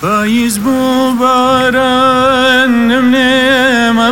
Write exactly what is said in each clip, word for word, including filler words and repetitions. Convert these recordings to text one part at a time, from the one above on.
پاییز بوو باران نمنێمە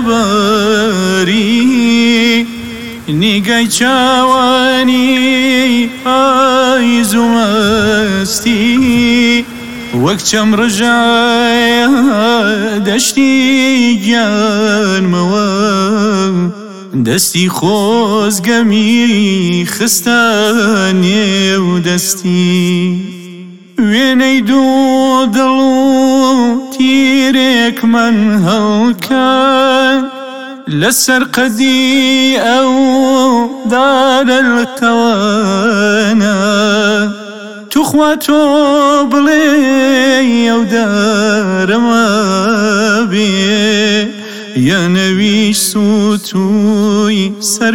بەری نیگای چاوانی پاییز و مەستی وەک چەم ڕژایە دەشتی گیانمەوە دەستی خۆزگەمی خستە نێو دەستی وێنەی دوو دڵ و تیرێکمان هەڵکات لەسەر قەدی ئەو دارەلتەوانە توخوا تۆ بڵێ ئەو دارەمە بێ یا نەویش سووتووی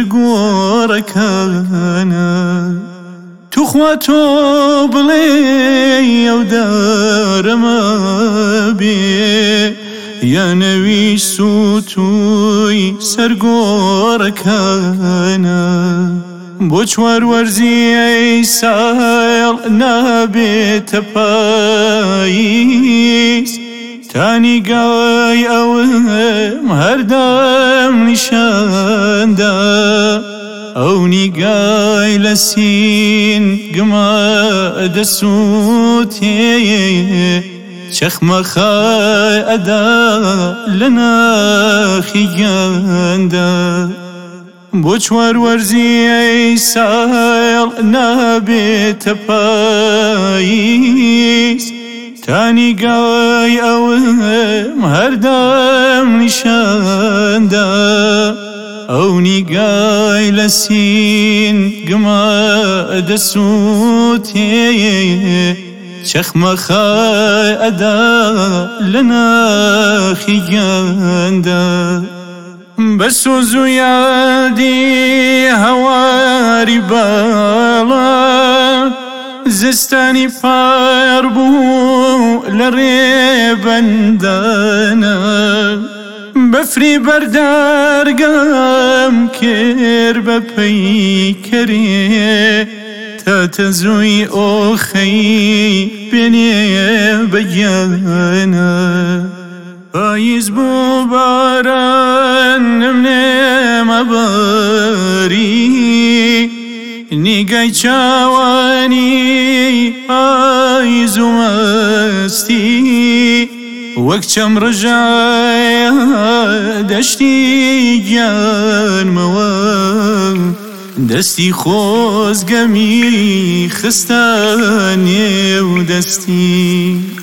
سەرگۆڕەکانە توخوا تۆ بڵێ ئەو دارەمە بێ یا نەویش سووتووی سەرگۆڕەکانە بۆ چوار وەرزی ئەی ساڵ نابێتە پاییز تانی گای ئەوم هەردەم نیشاندا ئەو نیگای لە سین گما دەسووتێ چەخمەخای ئەدا لە ناخی گیاندا بۆ چوار وەرزی ئەی ساڵ نابێتە پاییز تانی گای ئەوم هەردەم نیشاندا ئەو نیگای لە سین گما دەسووتێ چەخمەخای ئەدا لە ناخی گیاندا بە سۆز و یادی هەواری باڵا زستانی پار بوو لە ڕێبەندانە بەفری بەردەرگەم کرد بە پەیکەرێ تاتە زووی ئۆخەی بێنێ بەگیانە پاییز بوو باران نمنێمە بەری نیگای چاوانی پاییز و مەستی وەک چەم ڕژایە دەشتی گیانمەوە دەستی خۆزگەمی خستە نێو دەستی